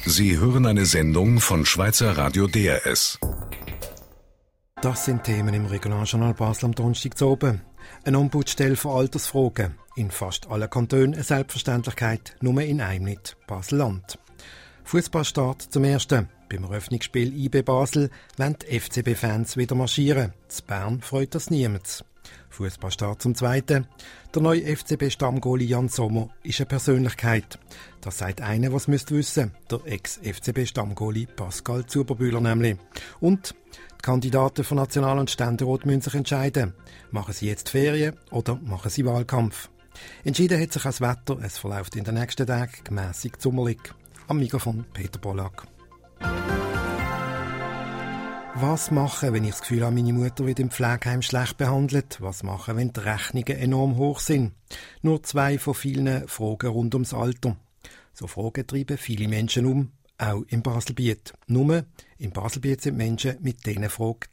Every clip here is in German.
Sie hören eine Sendung von Schweizer Radio DRS. Das sind Themen im Regionaljournal Basel am Donnerstag zu oben. Eine Ombudsstelle für Altersfragen. In fast allen Kantonen eine Selbstverständlichkeit, nur in einem nicht, Basel-Land. Fußballstart zum Ersten. Beim Eröffnungsspiel IB Basel wollen die FCB-Fans wieder marschieren. In Bern freut das niemand. Fußballstart zum Zweiten. Der neue FCB-Stammgoalie Jan Sommer ist eine Persönlichkeit. Das sagt einer, was müsst wissen. Der Ex-FCB-Stammgoalie Pascal Zuberbühler nämlich. Und die Kandidaten für National- und Ständerat müssen sich entscheiden. Machen sie jetzt Ferien oder machen sie Wahlkampf? Entschieden hat sich auch das Wetter. Es verläuft in den nächsten Tagen gemässigt sommerlich. Am Mikrofon Peter Pollack. Was machen, wenn ich das Gefühl habe, meine Mutter wird im Pflegeheim schlecht behandelt? Was machen, wenn die Rechnungen enorm hoch sind? Nur 2 von vielen Fragen rund ums Alter. So Fragen treiben viele Menschen um, auch im Baselbiet. Nur im Baselbiet sind Menschen mit diesen Fragen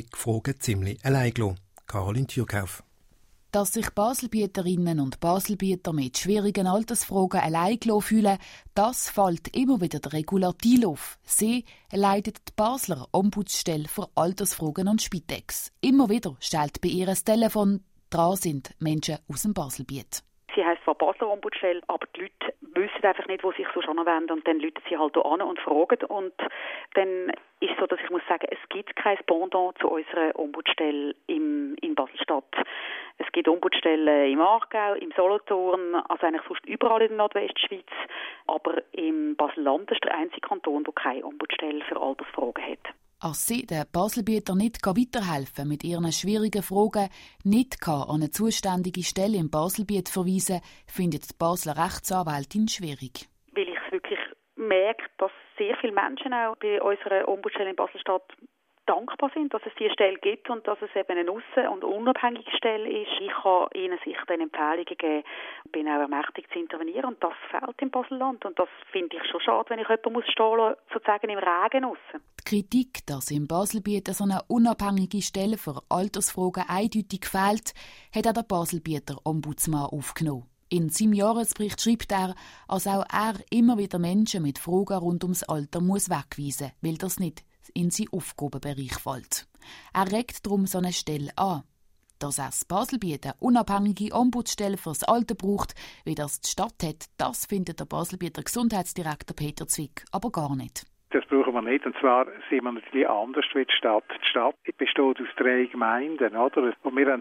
ziemlich allein gelassen. Caroline Thürkauf. Dass sich Baselbieterinnen und Baselbieter mit schwierigen Altersfragen allein gelassen fühlen, das fällt immer wieder der Regulatil auf. Sie leitet die Basler Ombudsstelle für Altersfragen und Spitex. Immer wieder stellt bei ihr das Telefon, dran sind Menschen aus dem Baselbiet. Sie heisst zwar Basler Ombudsstelle, aber die Leute wissen einfach nicht, wo sie sich so anwenden. Und dann rufen sie halt an und fragen. Und dann ist es so, dass ich muss sagen, es gibt kein Pendant zu unserer Ombudsstelle in Basel-Stadt. Es gibt Ombudsstellen im Aargau, im Solothurn, also eigentlich sonst überall in der Nordwestschweiz. Aber im Basel-Land ist der einzige Kanton, der keine Ombudsstelle für Altersfragen hat. Als sie den Baselbieter nicht weiterhelfen mit ihren schwierigen Fragen, nicht an eine zuständige Stelle im Baselbiet verweisen, findet die Basler Rechtsanwältin schwierig. Weil ich es wirklich merke, dass sehr viele Menschen auch bei unserer Ombudsstelle in Basel-Stadt dankbar sind, dass es diese Stelle gibt und dass es eben eine aussen- und unabhängige Stelle ist. Ich kann ihnen sicher den Empfehlungen geben, bin auch ermächtigt zu intervenieren und das fehlt im Baselland und das finde ich schon schade, wenn ich jemanden stehen lassen, sozusagen im Regen aussen. Die Kritik, dass im Baselbiet so eine unabhängige Stelle für Altersfragen eindeutig fehlt, hat auch der Baselbieter Ombudsmann aufgenommen. In seinem Jahresbericht schreibt er, dass auch er immer wieder Menschen mit Fragen rund ums Alter wegweisen muss, weil das nicht in seinen Aufgabenbereich fällt. Er regt darum so eine Stelle an. Dass er das Baselbiet eine unabhängige Ombudsstelle fürs Alter braucht, wie das die Stadt hat, das findet der Baselbieter Gesundheitsdirektor Peter Zwick aber gar nicht. Das brauchen wir nicht. Und zwar sind wir natürlich anders wie die Stadt. Die Stadt besteht aus 3 Gemeinden, oder? Und wir haben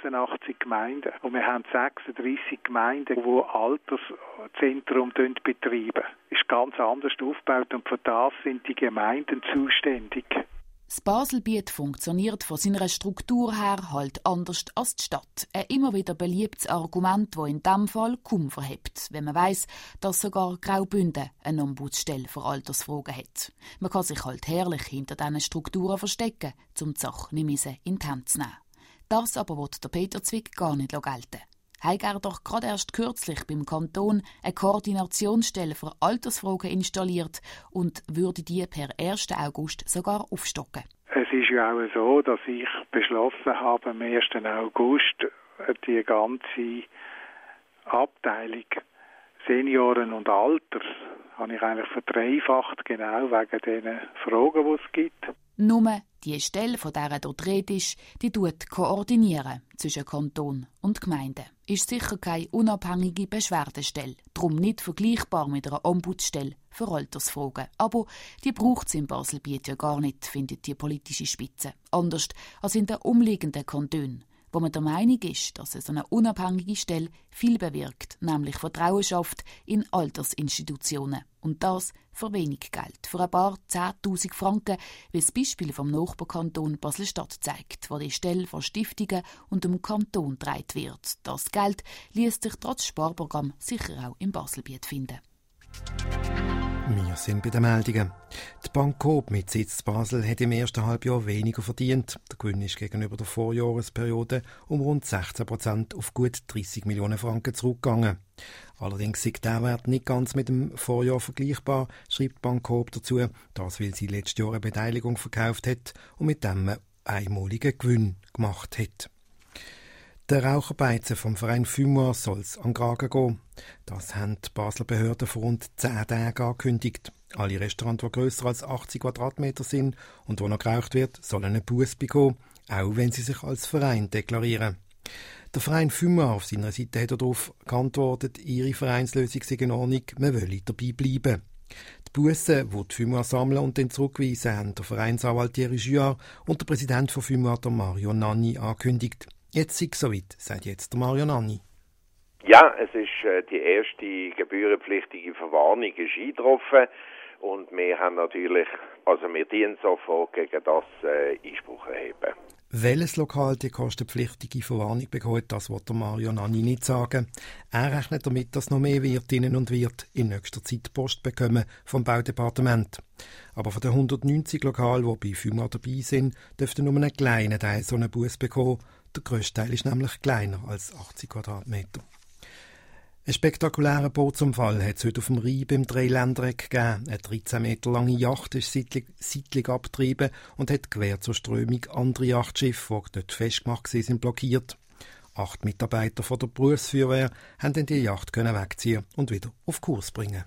86 Gemeinden. Und wir haben 36 Gemeinden, die Alterszentrum betreiben. Das ist ganz anders aufgebaut und für das sind die Gemeinden zuständig. Das Baselbiet funktioniert von seiner Struktur her halt anders als die Stadt. Ein immer wieder beliebtes Argument, das in diesem Fall kaum verhebt, wenn man weiss, dass sogar Graubünden eine Ombudsstelle für Altersfragen hat. Man kann sich halt herrlich hinter diesen Strukturen verstecken, um die Sache nicht in die Hände zu nehmen. Das aber will der Peter Zwick gar nicht gelten. Hat er doch gerade erst kürzlich beim Kanton eine Koordinationsstelle für Altersfragen installiert und würde die per 1. August sogar aufstocken. Es ist ja auch so, dass ich beschlossen habe, am 1. August die ganze Abteilung Senioren und Alter habe ich eigentlich verdreifacht, genau wegen diesen Fragen, die es gibt. Nur die Stelle, von der dort Rede ist, die koordinieren zwischen Kanton und Gemeinden. Ist sicher keine unabhängige Beschwerdestelle, darum nicht vergleichbar mit einer Ombudsstelle für Altersfragen. Aber die braucht es in Baselbiet ja gar nicht, findet die politische Spitze. Anders als in den umliegenden Kantonen, wo man der Meinung ist, dass so eine unabhängige Stelle viel bewirkt, nämlich Vertrauen schafft in Altersinstitutionen. Und das für wenig Geld, für ein paar 10'000 Franken, wie das Beispiel vom Nachbarkanton Basel-Stadt zeigt, wo die Stelle von Stiftungen und dem Kanton getragen wird. Das Geld liesst sich trotz Sparprogramm sicher auch im Baselbiet finden. Wir sind bei den Meldungen. Die Bank Coop mit Sitz in Basel hat im ersten Halbjahr weniger verdient. Der Gewinn ist gegenüber der Vorjahresperiode um rund 16% auf gut 30 Millionen Franken zurückgegangen. Allerdings ist der Wert nicht ganz mit dem Vorjahr vergleichbar, schreibt die Bank Coop dazu. Das, weil sie letztes Jahr eine Beteiligung verkauft hat und mit dem einen einmaligen Gewinn gemacht hat. Der Raucherbeizen vom Verein Fumoir soll es an den Kragen gehen. Das haben die Basler Behörden vor rund 10 Tagen angekündigt. Alle Restaurants, die grösser als 80 Quadratmeter sind und wo noch geraucht wird, sollen einen Buss bekommen, auch wenn sie sich als Verein deklarieren. Der Verein Fumar auf seiner Seite hat darauf geantwortet, ihre Vereinslösung sei in Ordnung, man wolle dabei bleiben. Die Bussen, die Fumar sammeln und dann zurückweisen, haben der Vereinsanwalt Thierry Juard und der Präsident von Fumar, der Mario Nanni, angekündigt. Jetzt sei es soweit, sagt jetzt der Mario Nanni. Ja, es ist die erste gebührenpflichtige Verwarnung ist eingetroffen und wir haben natürlich, wir dienen sofort gegen das Einspruch erheben. Welches Lokal die kostenpflichtige Verwarnung bekommt, das will der Mario Nanni nicht sagen. Er rechnet damit, dass noch mehr Wirtinnen und Wirte in nächster Zeit Post bekommen vom Baudepartement. Aber von den 190 Lokalen, die bei Fumar dabei sind, dürfte nur ein kleiner Teil so einen Buss bekommen. Der grösste Teil ist nämlich kleiner als 80 Quadratmeter. Ein spektakulärer Bootsunfall hat es heute auf dem Rhein beim Dreiländereck gegeben. Eine 13 Meter lange Yacht ist seitlich abgetrieben und hat quer zur Strömung andere Yachtschiffe, die dort festgemacht waren, blockiert. 8 Mitarbeiter von der Berufsfeuerwehr haben dann die Yacht wegziehen und wieder auf Kurs bringen.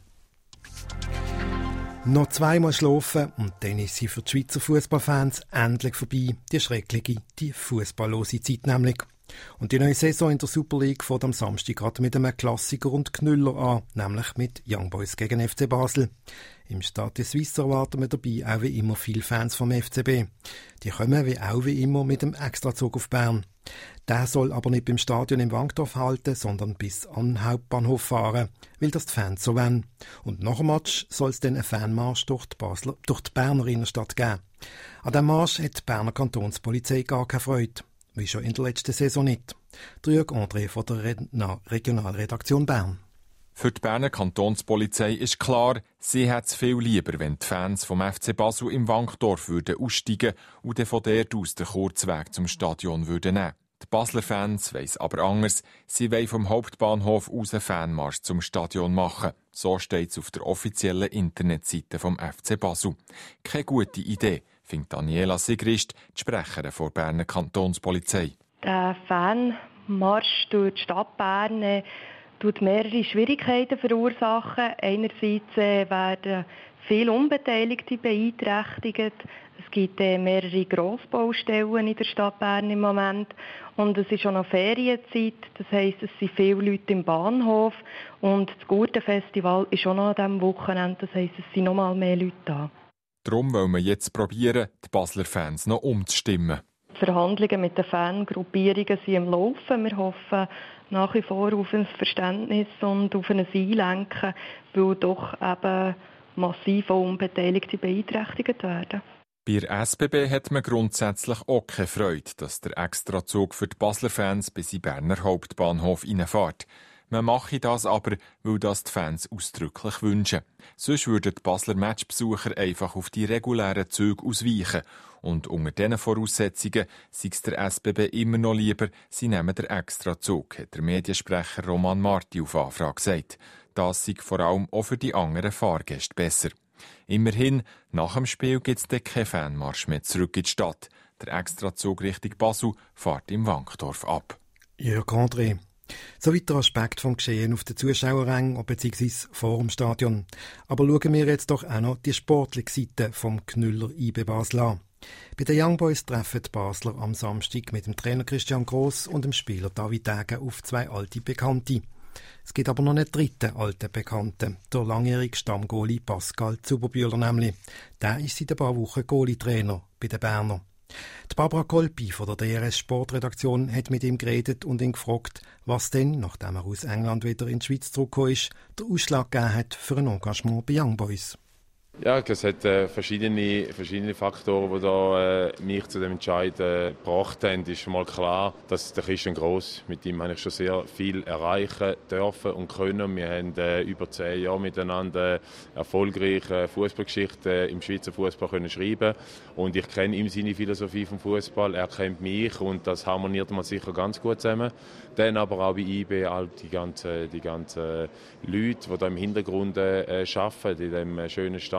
Noch zweimal schlafen und dann ist sie für die Schweizer Fußballfans endlich vorbei. Die schreckliche, die fußballlose Zeit nämlich. Und die neue Saison in der Super League fängt am Samstag gerade mit einem Klassiker und Knüller an, nämlich mit Young Boys gegen FC Basel. Im Stade Suisse erwarten wir dabei auch wie immer viele Fans vom FCB. Die kommen wie immer mit dem Extrazug auf Bern. Der soll aber nicht beim Stadion im Wankdorf halten, sondern bis an den Hauptbahnhof fahren, weil das die Fans so wollen. Und nach dem Match soll es dann einen Fanmarsch durch die Berner Innenstadt geben. An diesem Marsch hat die Berner Kantonspolizei gar keine Freude. Wie schon in der letzten Saison nicht. Jürg André von der Regionalredaktion Bern. Für die Berner Kantonspolizei ist klar, sie hat es viel lieber, wenn die Fans vom FC Basel im Wankdorf aussteigen und dann von dort aus den Kurzweg zum Stadion nehmen würden. Die Basler Fans weiss aber anders. Sie wollen vom Hauptbahnhof aus einen Fanmarsch zum Stadion machen. So steht es auf der offiziellen Internetseite vom FC Basel. Keine gute Idee, findet Daniela Sigrist, die Sprecherin der Berner Kantonspolizei. Der Fanmarsch durch die Stadt Bern tut mehrere Schwierigkeiten verursachen. Einerseits werden viele Unbeteiligte beeinträchtigt. Es gibt mehrere Grossbaustellen in der Stadt Bern im Moment. Und es ist auch noch Ferienzeit, das heisst, es sind viele Leute im Bahnhof. Und das Gurtenfestival ist auch noch an diesem Wochenende, das heisst, es sind noch mal mehr Leute da. Darum wollen wir jetzt probieren, die Basler Fans noch umzustimmen. Die Verhandlungen mit den Fangruppierungen sind im Laufen. Wir hoffen nach wie vor auf ein Verständnis und auf ein Einlenken, weil doch eben massiv Unbeteiligte beeinträchtigt werden. Bei der SBB hat man grundsätzlich auch keine Freude, dass der Extrazug für die Basler Fans bis in den Berner Hauptbahnhof reinfährt. Man mache das aber, weil das die Fans ausdrücklich wünschen. Sonst würden die Basler Matchbesucher einfach auf die regulären Züge ausweichen. Und unter diesen Voraussetzungen sei es der SBB immer noch lieber, sie nehmen den Extrazug, hat der Mediensprecher Roman Marti auf Anfrage gesagt. Das sei vor allem auch für die anderen Fahrgäste besser. Immerhin, nach dem Spiel gibt es dann keinen Fanmarsch mehr zurück in die Stadt. Der Extrazug Richtung Basel fährt im Wankdorf ab. Jürg André. Soweit der Aspekt vom Geschehen auf den Zuschauerrängen bzw. vor dem Stadion. Aber schauen wir jetzt doch auch noch die sportliche Seite vom Knüller IB Basel an. Bei den Young Boys treffen die Basler am Samstag mit dem Trainer Christian Gross und dem Spieler David Degen auf zwei alte Bekannte. Es gibt aber noch einen dritten alten Bekannten, der langjährige Stammgoalie Pascal Zuberbühler nämlich. Der ist seit ein paar Wochen Goalie-Trainer bei den Berner. Die Barbara Kolpi von der DRS Sportredaktion hat mit ihm geredet und ihn gefragt, was denn, nachdem er aus England wieder in die Schweiz zurückgekommen ist, der Ausschlag gegeben hat für ein Engagement bei Young Boys. Ja, es hat verschiedene Faktoren, die da, mich zu dem Entscheid gebracht haben. Es ist schon mal klar, dass der Christian Gross, mit ihm habe ich schon sehr viel erreichen dürfen und können. Wir haben über 10 Jahre miteinander erfolgreiche Fußballgeschichten im Schweizer Fußball können schreiben. Und ich kenne ihm seine Philosophie vom Fußball, er kennt mich und das harmoniert man sicher ganz gut zusammen. Dann aber auch bei IB all die ganzen Leute, die da im Hintergrund arbeiten, in diesem schönen Stadion.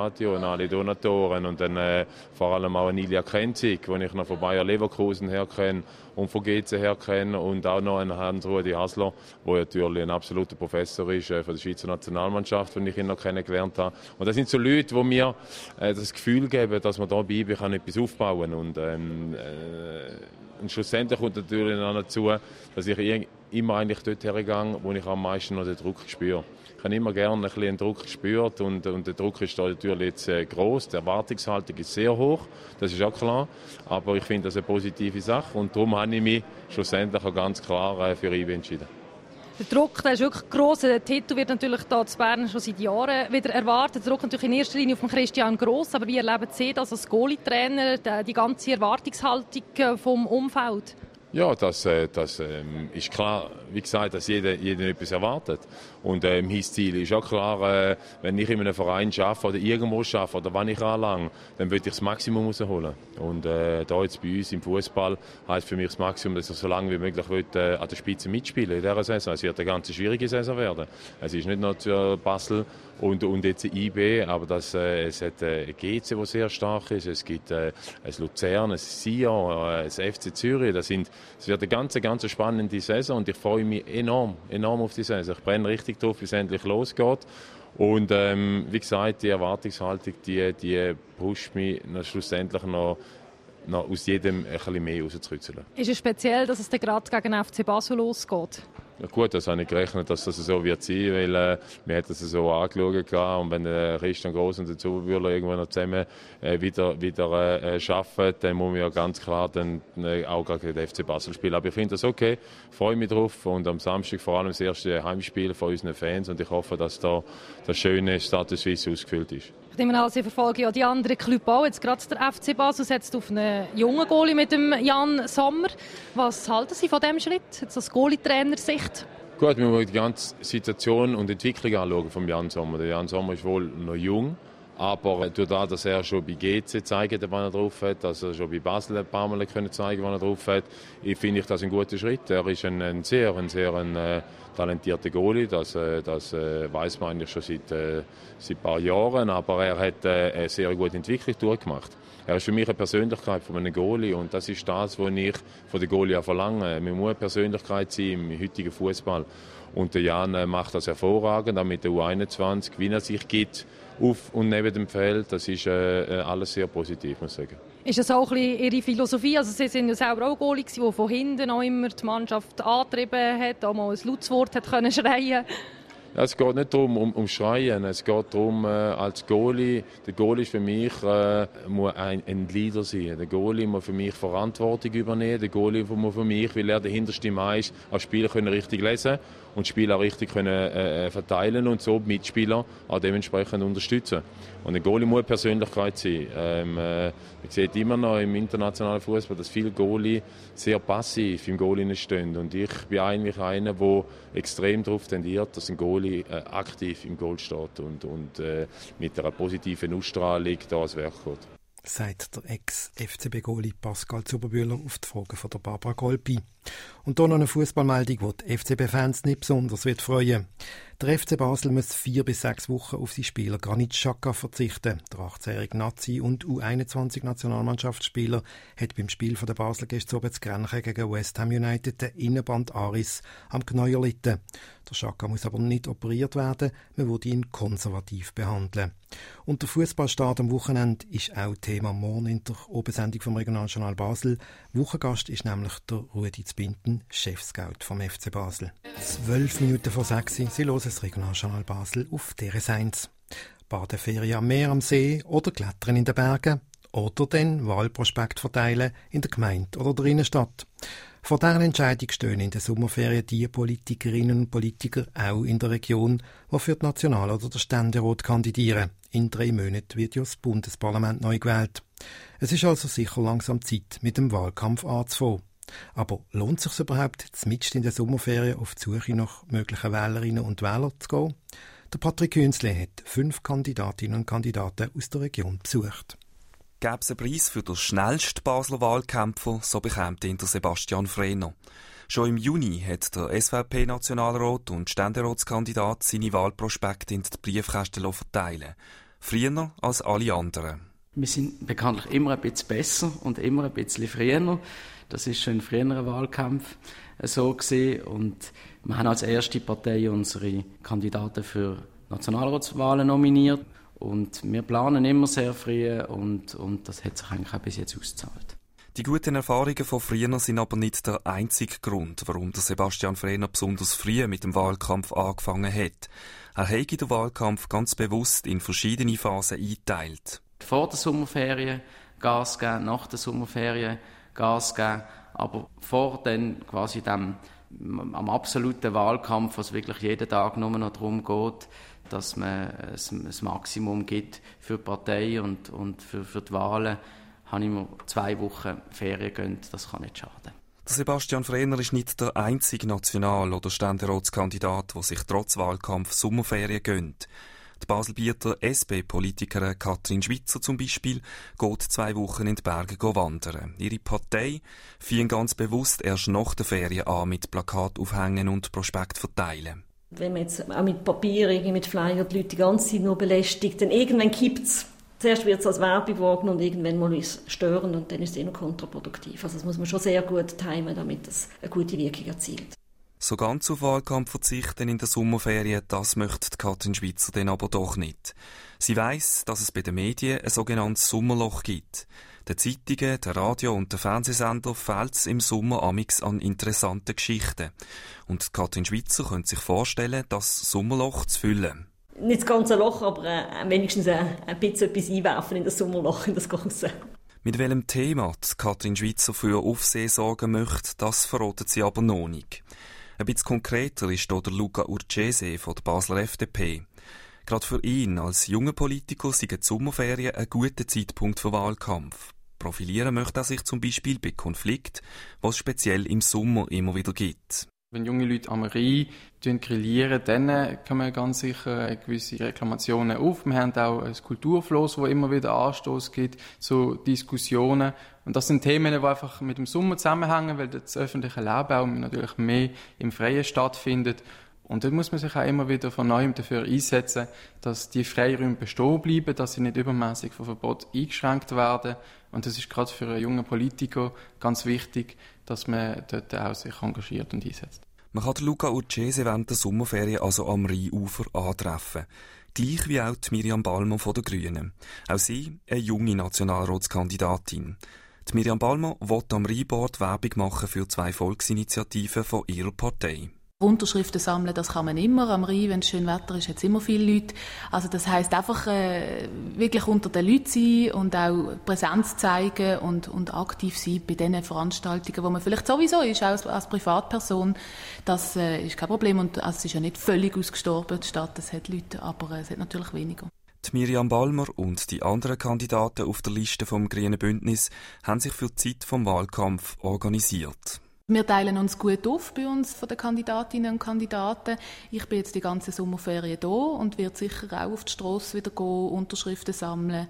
Radio und alle Donatoren und dann vor allem auch Ilja Kenzig, den ich noch von Bayer Leverkusen her kenne und von GC her kenne und auch noch einen Hans-Rudi Hasler, der natürlich ein absoluter Professor ist von der Schweizer Nationalmannschaft, den ich ihn noch kennengelernt habe. Und das sind so Leute, die mir das Gefühl geben, dass man da bei IB etwas aufbauen kann. Und schlussendlich kommt natürlich noch dazu, dass ich immer eigentlich dort hergehe, wo ich am meisten noch den Druck spüre. Ich habe immer gerne ein bisschen den Druck gespürt und der Druck ist da natürlich jetzt gross. Die Erwartungshaltung ist sehr hoch, das ist auch klar. Aber ich finde das eine positive Sache und darum habe ich mich schlussendlich auch ganz klar für IB entschieden. Der Druck, der ist wirklich gross. Der Titel wird natürlich hier in Bern schon seit Jahren wieder erwartet. Der Druck natürlich in erster Linie auf Christian Gross. Aber wie erleben Sie das als Goalie-Trainer, die ganze Erwartungshaltung vom Umfeld? Ja, das ist klar, wie gesagt, dass jeder etwas erwartet. Und mein Ziel ist auch klar, wenn ich in einem Verein arbeite oder irgendwo arbeite oder wann ich anlange, dann will ich das Maximum rausholen. Und da jetzt bei uns im Fußball heisst für mich das Maximum, dass ich so lange wie möglich an der Spitze mitspielen in dieser Saison. Es wird eine ganz schwierige Saison werden. Es ist nicht nur Basel und jetzt IB, aber es hat GC, die sehr stark ist. Es gibt ein Luzern, ein Sion, ein FC Zürich. Es wird eine ganz spannende Saison und ich freue mich enorm auf die Saison. Ich brenne richtig drauf, bis es endlich losgeht. Und wie gesagt, die Erwartungshaltung, die pusht mich schlussendlich noch aus jedem ein bisschen mehr rauszukitzeln. Ist es speziell, dass es dann gerade gegen FC Basel losgeht? Ja gut, das habe ich gerechnet, dass das so wird sein, weil wir hatten das so angeschaut und wenn Christian Gross und der Zuberbühler irgendwann noch zusammen wieder arbeiten, dann muss man ja ganz klar dann auch gegen den FC Basel spielen. Aber ich finde das okay, freue mich drauf und am Samstag vor allem das erste Heimspiel von unseren Fans und ich hoffe, dass da das schöne Status Suisse ausgefüllt ist. Ich nehme an, Sie verfolgen ja die anderen Clubs auch. Jetzt gerade der FC Basel setzt auf einen jungen Goalie mit dem Jan Sommer. Was halten Sie von diesem Schritt, jetzt aus Goalie-Trainer-Sicht? Gut, wir müssen die ganze Situation und Entwicklung anschauen von Jan Sommer. Der Jan Sommer ist wohl noch jung, aber durch das, dass er schon bei GC zeigt, wann er drauf hat, dass er schon bei Basel ein paar Mal zeigen wann er drauf hat, finde ich das ein guter Schritt. Er ist ein sehr talentierter Goalie, das weiß man eigentlich schon seit ein paar Jahren, aber er hat eine sehr gute Entwicklung durchgemacht. Er ist für mich eine Persönlichkeit von einem Goalie und das ist das, was ich von den Goalie verlange. Man muss eine Persönlichkeit sein im heutigen Fußball. Und der Jan macht das hervorragend, auch mit der U21, wie er sich gibt auf und neben dem Feld. Das ist alles sehr positiv, muss ich sagen. Ist das auch ein bisschen Ihre Philosophie? Also Sie sind ja selber auch Goalie, der von hinten auch immer die Mannschaft angetrieben hat, auch mal ein Lautswort hat können schreien. Ja, es geht nicht darum, um Schreien. Es geht darum, als Goalie, der Goalie ist für mich, muss ein Leader sein. Der Goalie muss für mich Verantwortung übernehmen. Der Goalie muss für mich, weil er der hinterste Mann ist, als Spieler richtig lesen und die Spieler richtig verteilen und so die Mitspieler auch dementsprechend unterstützen. Und ein Goalie muss eine Persönlichkeit sein. Man sieht immer noch im internationalen Fußball, dass viele Goalie sehr passiv im Goal stehen. Und ich bin eigentlich einer, der extrem darauf tendiert, dass ein Goalie aktiv im Goal steht und mit einer positiven Ausstrahlung da ans Werk geht. Sagt der Ex-FCB-Goalie Pascal Zuberbühler auf die Frage von der Barbara Golpi. Und hier noch eine Fußballmeldung, die die FCB-Fans nicht besonders wird freuen. Der FC Basel muss 4 bis 6 Wochen auf seinen Spieler Granit Xhaka verzichten. Der 18-jährige Nazi- und U21-Nationalmannschaftsspieler hat beim Spiel der Basel gestern Abend zu Grenchen gegen West Ham United den Innenbandaris am Knie erlitten. Der Xhaka muss aber nicht operiert werden, man würde ihn konservativ behandeln. Und der Fußballstart am Wochenende ist auch Thema morgen in der Obersendung vom Regionaljournal Basel. Wochengast ist nämlich der Rudi Zbinden, Chefscout vom FC Basel. 12 Minuten vor 6 Uhr, Sie hören das Regionaljournal Basel auf DRS1. Badeferien am Meer, am See oder Klettern in den Bergen oder den Wahlprospekt verteilen in der Gemeinde oder der Innenstadt. Vor dieser Entscheidung stehen in den Sommerferien die Politikerinnen und Politiker auch in der Region, die für die National- oder der Ständerat kandidieren. In 3 Monaten wird ja das Bundesparlament neu gewählt. Es ist also sicher langsam Zeit, mit dem Wahlkampf anzufangen. Aber lohnt es sich überhaupt, mitten in den Sommerferien auf die Suche nach möglichen Wählerinnen und Wählern zu gehen? Der Patrick Hünzle hat 5 Kandidatinnen und Kandidaten aus der Region besucht. Gäbe es einen Preis für den schnellsten Basler Wahlkämpfer, so bekommt ihn der Sebastian Frehner. Schon im Juni hat der SVP-Nationalrat und Ständeratskandidat seine Wahlprospekte in die Briefkästen verteilen. Früher als alle anderen. Wir sind bekanntlich immer ein bisschen besser und immer ein bisschen früher. Das ist schon in früheren Wahlkämpfen so gewesen. Und wir haben als erste Partei unsere Kandidaten für Nationalratswahlen nominiert. Und wir planen immer sehr früh und das hat sich eigentlich auch bis jetzt ausgezahlt. Die guten Erfahrungen von früher sind aber nicht der einzige Grund, warum der Sebastian Frehner besonders früh mit dem Wahlkampf angefangen hat. Er hat den Wahlkampf ganz bewusst in verschiedene Phasen eingeteilt. Vor der Sommerferien Gas geben, nach der Sommerferien Gas geben, aber vor dann quasi dem am absoluten Wahlkampf, wo es wirklich jeden Tag nur noch darum geht, dass man das Maximum gibt für die Partei und für die Wahlen, habe ich mir 2 Wochen Ferien gegönnt. Das kann nicht schaden. Der Sebastian Frehner ist nicht der einzige National- oder Ständeratskandidat, der sich trotz Wahlkampf Sommerferien gönnt. Die Baselbieter SP-Politikerin Katrin Schweizer zum Beispiel geht 2 Wochen in die Berge wandern. Ihre Partei fing ganz bewusst erst nach der Ferien an mit Plakat aufhängen und Prospekt verteilen. Wenn man jetzt auch mit Papier, mit Flyer die Leute die ganze Zeit nur belästigt, dann irgendwann kippt es. Zuerst wird es als Werbung wahrgenommen und irgendwann mal ist es störend und dann ist es noch kontraproduktiv. Also das muss man schon sehr gut timen, damit es eine gute Wirkung erzielt. So ganz auf Wahlkampf verzichten in der Sommerferien, das möchte Katrin Schweizer dann aber doch nicht. Sie weiss, dass es bei den Medien ein sogenanntes Sommerloch gibt. Den Zeitungen, den Radio- und den Fernsehsender fehlt es im Sommer amix an interessanten Geschichten. Und Katrin Schweizer könnte sich vorstellen, das Sommerloch zu füllen. Nicht das ganze Loch, aber wenigstens ein bisschen etwas einwerfen in das Sommerloch, in das Ganze. Mit welchem Thema die Katrin Schweizer für Aufsehen sorgen möchte, das verratet sie aber noch nicht. Ein bisschen konkreter ist hier der Luca Urcese von der Basler FDP. Gerade für ihn als junger Politiker sind die Sommerferien ein guter Zeitpunkt für Wahlkampf. Profilieren möchte er sich zum Beispiel bei Konflikten, was es speziell im Sommer immer wieder gibt. Wenn junge Leute am Rhein grillieren, dann kommen ganz sicher gewisse Reklamationen auf. Wir haben auch ein Kulturfloss, wo immer wieder Anstoß gibt zu Diskussionen. Und das sind Themen, die einfach mit dem Sommer zusammenhängen, weil das öffentliche Leben auch natürlich mehr im Freien stattfindet. Und dort muss man sich auch immer wieder von Neuem dafür einsetzen, dass die Freiräume bestehen bleiben, dass sie nicht übermäßig von Verbot eingeschränkt werden. Und das ist gerade für einen jungen Politiker ganz wichtig, dass man dort auch sich engagiert und einsetzt. Man kann Luca Urcese während der Sommerferien also am Rheinufer antreffen. Gleich wie auch die Miriam Ballmer von den Grünen. Auch sie eine junge Nationalratskandidatin. Die Miriam Ballmer will am Rheinbord Werbung machen für 2 Volksinitiativen von ihrer Partei. Unterschriften sammeln, das kann man immer. Am Rhein, wenn es schön Wetter ist, hat es immer viele Leute. Also das heisst einfach wirklich unter den Leuten sein und auch Präsenz zeigen und aktiv sein bei diesen Veranstaltungen, wo man vielleicht sowieso ist, auch als Privatperson. Das ist kein Problem und also, es ist ja nicht völlig ausgestorben, die Stadt. Es hat Leute, aber es hat natürlich weniger. Die Miriam Ballmer und die anderen Kandidaten auf der Liste vom Grünen Bündnis haben sich für die Zeit vom Wahlkampf organisiert. Wir teilen uns gut auf bei uns von den Kandidatinnen und Kandidaten. Ich bin jetzt die ganze Sommerferien da und werde sicher auch auf die Strasse wieder gehen, Unterschriften sammeln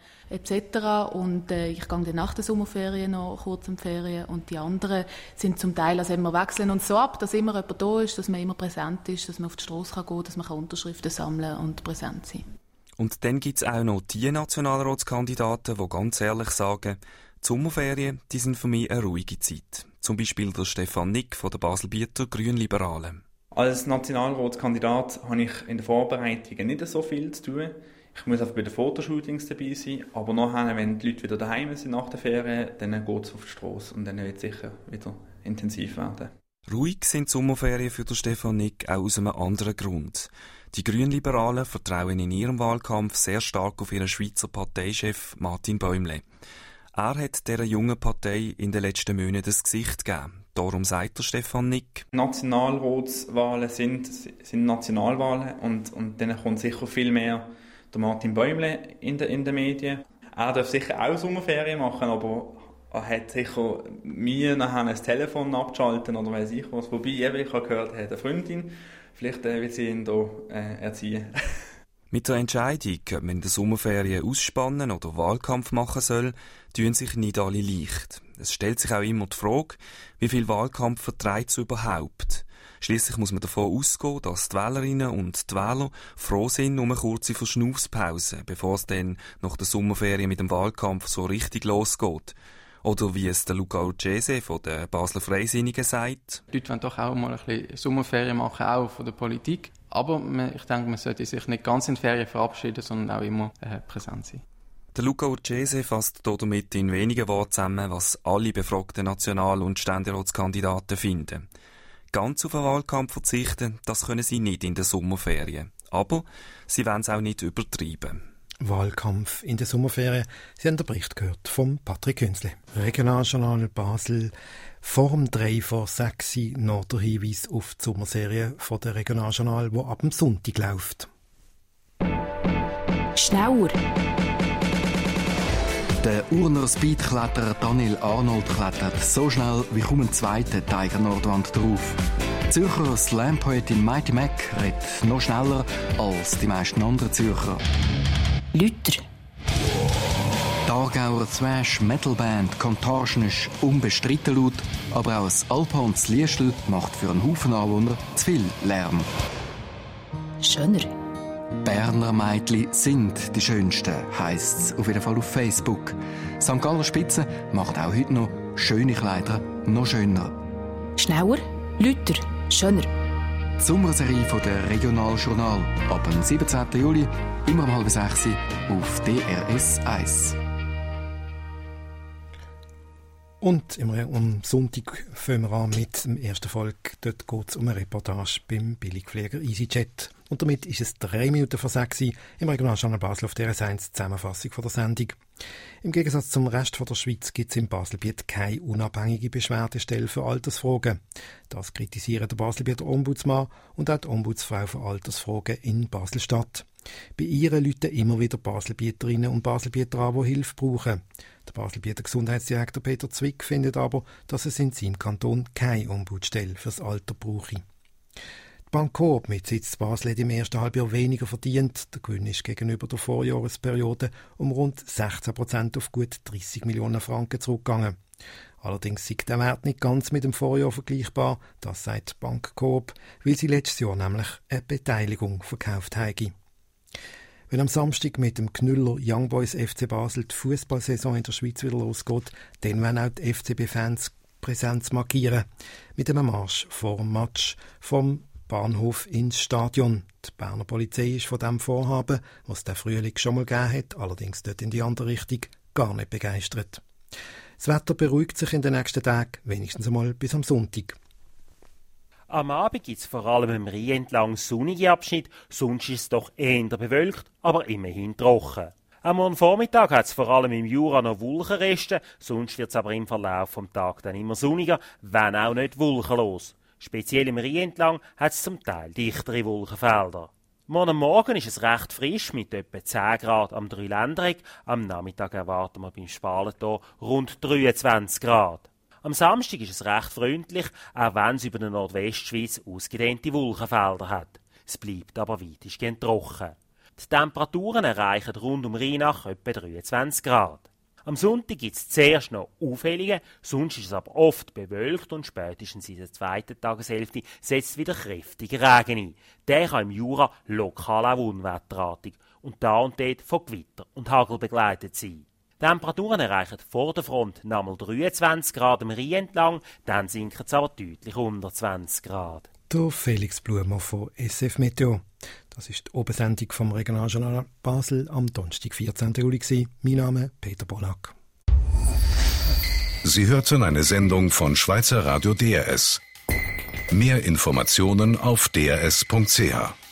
etc. Und ich gehe dann nach der Sommerferien noch kurz in die Ferien und die anderen sind zum Teil, also wir wechseln uns so ab, dass immer jemand da ist, dass man immer präsent ist, dass man auf die Strasse gehen kann, dass man Unterschriften sammeln und präsent sein. Und dann gibt es auch noch die Nationalratskandidaten, die ganz ehrlich sagen, die Sommerferien, die sind für mich eine ruhige Zeit. Zum Beispiel der Stefan Nick von der Baselbieter Grünliberalen. Als Nationalratskandidat habe ich in den Vorbereitungen nicht so viel zu tun. Ich muss einfach bei den Fotoshootings dabei sein. Aber nachher, wenn die Leute wieder daheim sind nach der Ferien, dann geht es auf die Strasse und dann wird es sicher wieder intensiv werden. Ruhig sind die Sommerferien für den Stefan Nick auch aus einem anderen Grund. Die Grünliberalen vertrauen in ihrem Wahlkampf sehr stark auf ihren Schweizer Parteichef Martin Bäumle. Er hat dieser jungen Partei in den letzten Monaten das Gesicht gegeben. Darum sagt der Stefan Nick: Nationalratswahlen sind Nationalwahlen und dann kommt sicher viel mehr der Martin Bäumle in den Medien. Er darf sicher auch Sommerferien machen, aber er hat sicher Mühe, nachher ein Telefon abzuschalten oder weiss ich was. Wobei, ich habe gehört, er hat eine Freundin. Vielleicht will sie ihn hier erziehen. Mit der Entscheidung, ob man in der Sommerferien ausspannen oder Wahlkampf machen soll, tun sich nicht alle leicht. Es stellt sich auch immer die Frage, wie viel Wahlkampf verträgt es überhaupt? Schliesslich muss man davon ausgehen, dass die Wählerinnen und die Wähler froh sind um eine kurze Verschnaufspause, bevor es dann nach der Sommerferien mit dem Wahlkampf so richtig losgeht. Oder wie es der Luca Urgese von den Basler Freisinnigen sagt. Die Leute wollen doch auch mal ein bisschen Sommerferien machen, auch von der Politik. Aber ich denke, man sollte sich nicht ganz in Ferien verabschieden, sondern auch immer präsent sein. Der Luca Urgese fasst damit in wenigen Worten zusammen, was alle befragten National- und Ständeratskandidaten finden. Ganz auf den Wahlkampf verzichten, das können sie nicht in den Sommerferien. Aber sie wollen es auch nicht übertreiben. Wahlkampf in der Sommerferien. Sie haben den Bericht gehört von Patrick Künzli. Regionaljournal Basel. Vor dem 5:03 noch der Hinweis auf die Sommerserie von der Regionaljournal, die ab dem Sonntag läuft. Schnauer. Der Urner Speedkletterer Daniel Arnold klettert so schnell wie kaum ein zweiter Tiger Nordwand drauf. Die Zürcher Slam-Poetin Mighty Mac redet noch schneller als die meisten anderen Zürcher. Lüter. Die Aargauer Thrash-Metal-Band Contortion ist unbestritten laut, aber auch das Alphons Liestl macht für einen Haufen Anwohner zu viel Lärm. Schöner. Berner Mädchen sind die Schönsten, heisst es auf jeden Fall auf Facebook. St. Galler Spitze macht auch heute noch schöne Kleider noch schöner. Schnauer, Lüter, schöner. Die Sommerserie von der Regionaljournal ab dem 17. Juli, immer um 5:30 auf DRS 1. Und am Sonntag fangen wir an mit dem ersten Folge. Dort geht es um eine Reportage beim Billigflieger EasyJet. Und damit ist es 3 Minuten vor 6 Uhr im Regionaljournal Basel auf DRS 1 Zusammenfassung von der Sendung. Im Gegensatz zum Rest der Schweiz gibt es im Baselbiet keine unabhängige Beschwerdestelle für Altersfragen. Das kritisieren der Baselbieter Ombudsmann und auch die Ombudsfrau für Altersfragen in Basel-Stadt. Bei ihr läuten immer wieder Baselbieterinnen und Baselbieter an, die Hilfe brauchen. Der Baselbieter Gesundheitsdirektor Peter Zwick findet aber, dass es in seinem Kanton keine Ombudsstelle fürs Alter brauche. Die Bank Coop mit Sitz Basel hat im ersten Halbjahr weniger verdient. Der Gewinn ist gegenüber der Vorjahresperiode um rund 16% auf gut 30 Millionen Franken zurückgegangen. Allerdings ist der Wert nicht ganz mit dem Vorjahr vergleichbar, das sagt die Bank Coop, weil sie letztes Jahr nämlich eine Beteiligung verkauft habe. Wenn am Samstag mit dem Knüller Young Boys FC Basel die Fußballsaison in der Schweiz wieder losgeht, dann werden auch die FCB-Fans Präsenz markieren. Mit einem Marsch vor dem Match vom Bahnhof ins Stadion. Die Berner Polizei ist von diesem Vorhaben, was es den Frühling schon mal gegeben hat, allerdings dort in die andere Richtung, gar nicht begeistert. Das Wetter beruhigt sich in den nächsten Tagen, wenigstens einmal bis am Sonntag. Am Abend gibt es vor allem im Rhein entlang sonnige Abschnitte, sonst ist es doch eher bewölkt, aber immerhin trocken. Am morgen Vormittag hat es vor allem im Jura noch Wolkenreste, sonst wird es aber im Verlauf des Tages dann immer sonniger, wenn auch nicht wolkenlos. Speziell im Rhein entlang hat es zum Teil dichtere Wolkenfelder. Morgen ist es recht frisch mit etwa 10 Grad am Dreiländereck. Am Nachmittag erwarten wir beim Spalentor rund 23 Grad. Am Samstag ist es recht freundlich, auch wenn es über der Nordwestschweiz ausgedehnte Wolkenfelder hat. Es bleibt aber weitestgehend trocken. Die Temperaturen erreichen rund um Rheinach etwa 23 Grad. Am Sonntag gibt es zuerst noch Aufhellungen, sonst ist es aber oft bewölkt und spätestens in der zweiten Tageshälfte setzt wieder kräftiger Regen ein. Der kann im Jura lokal auch unwetterartig und da und dort von Gewitter und Hagel begleitet sein. Die Temperaturen erreichen vor der Front nochmal 23 Grad am Rhein entlang, dann sinken es aber deutlich unter 20 Grad. Der Felix Blumer von SF Meteo. Das ist die Obersendung vom Regionaljournal Basel am Donnerstag, 14. Juli. Mein Name Peter Bonack. Sie hörten eine Sendung von Schweizer Radio DRS. Mehr Informationen auf drs.ch.